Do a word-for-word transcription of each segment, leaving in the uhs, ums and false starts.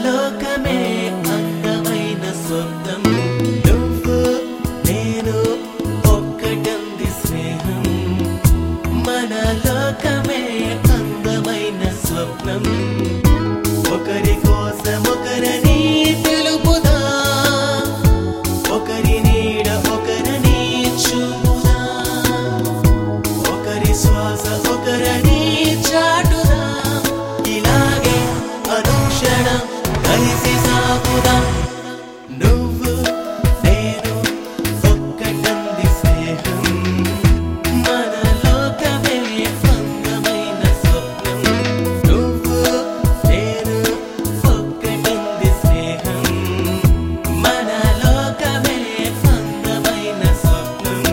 లోకమే అందమైన స్వప్నం నువ్వు నేను ఒక్కటంది స్నేహం మన లోకమే అందమైన స్వప్నం ఒకరి కోసం ఒకరని తెలుపుదా ఒకరి నీడ ఒకరని చూపుదా ఒకరి శ్వాస ఒకరని చాటుదా ఇలాగే అనుక్షణం కలిసి సాగుదా నువ్వు నేను ఒక్కటంది స్నేహం మన లోకమే అందమైన స్వప్నం నువ్వు నేను ఒక్కటంది స్నేహం మన లోకమే అందమైన స్వప్నం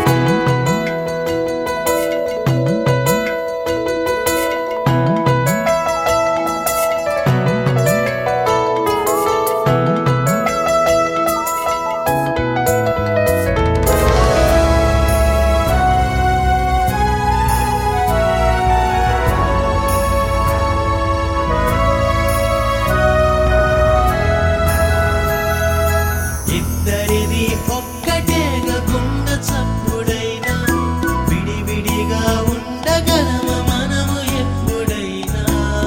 ఇద్దరిది ఒక్కటేగా గుండె చప్పుడైనా విడివిడిగా ఉండగలమ మనము ఎప్పుడైనా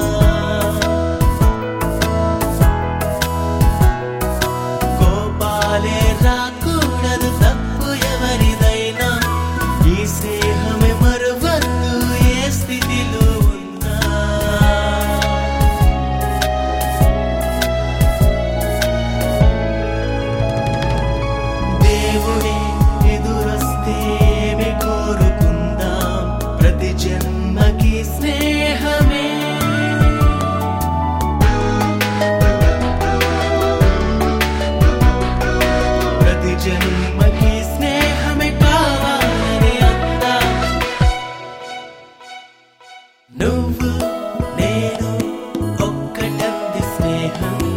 కోపాలే రాకూడదు తప్పు ఎవరిదైనా ఈ స్నేహమే మరువద్దు ఏ స్థితిలో ఉన్నా దేవుడే ఎదురొస్తే ఏమి కోరుకుందాం ప్రతి జన్మకి స్నేహమే ప్రతి జన్మకి స్నేహమే కావాలని అందా నువ్వు నేను ఒక్కటంది స్నేహం